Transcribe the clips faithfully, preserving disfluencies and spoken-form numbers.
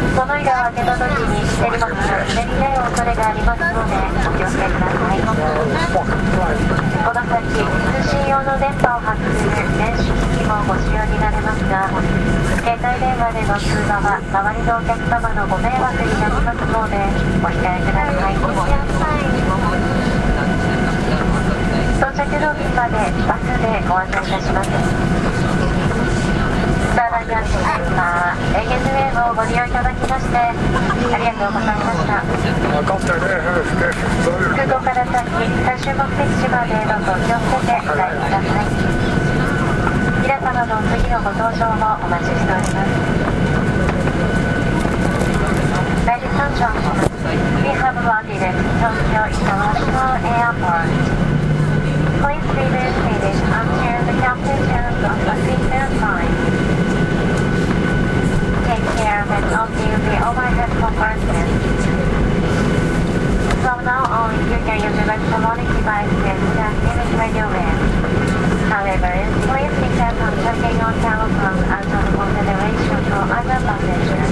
その扉を開けた時に手荷物が滑り出る恐れがありますのでお気をつけください。この先通信用の電波を発する電子機器もご使用になれますが、携帯電話での通話は周りのお客様のご迷惑になりますのでお控えください。到着ロビーまでバスでご案内いたします。スターライナーシーは エーエヌエー をご利用いただきましてありがとうございました。空港から先最終目的地までどうぞ気をつけてお帰りください。皆様の次のご搭乗もお待ちしております。 Ladies and gentlemen, we have landed at Tokyo International Airport. Please remain seated until the captain turns on the seatbelt sign. Take care when until the overhead compartment. From now on, you can use electronic devices and image radio waves. However, please be careful checking on telephones out of consideration for other passengers.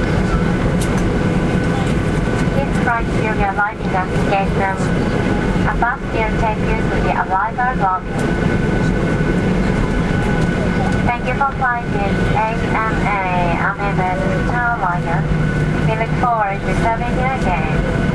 This flight will arrive in the gate room. A bus will take you to the arrival lobby. Thank you for flying with A N A American Starliner. We look forward to serving you again.